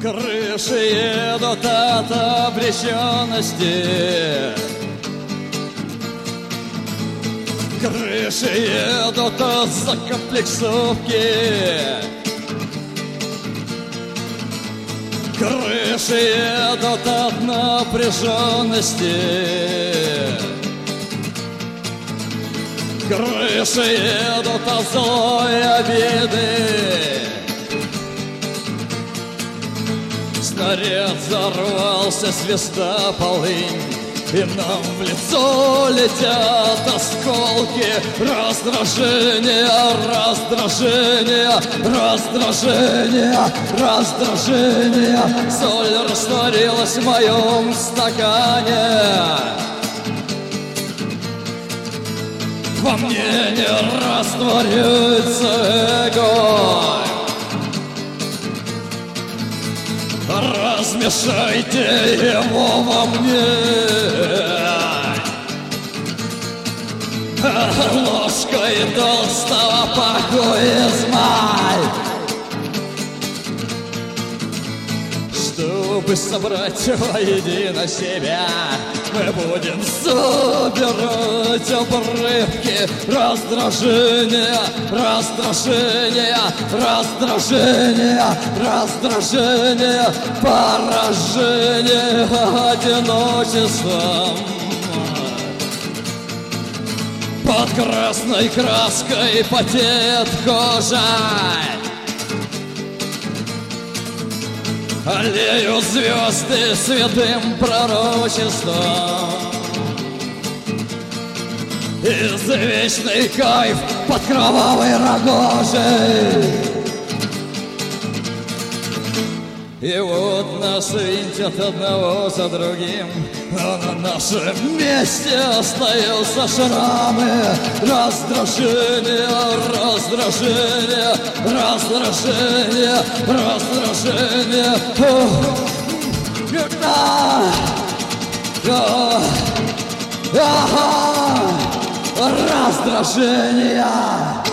Крыши едут от обреченности, крыши едут от закомплексовки, крыши едут от напряженности, крыши едут от злой обиды. Снаряд взорвался, свиста полынь, и нам в лицо летят осколки. Раздражение, раздражение, раздражение, раздражение. Соль растворилась в моем стакане. Во мне не растворяется эго. Размешайте его во мне. Ложкой толстого покоя измаль, чтобы собрать воедино себя, мы будем собирать обрывки раздражения, раздражения, раздражения, раздражения, поражения одиночеством. Под красной краской потеет кожа, аллеют звезды святым пророчеством. Извечный кайф под кровавой рогожей. И вот нас винтят одного за другим, но на нашем месте остаются шрамы. Раздражение, раздражение, раздражение, раздражение. Раздражение.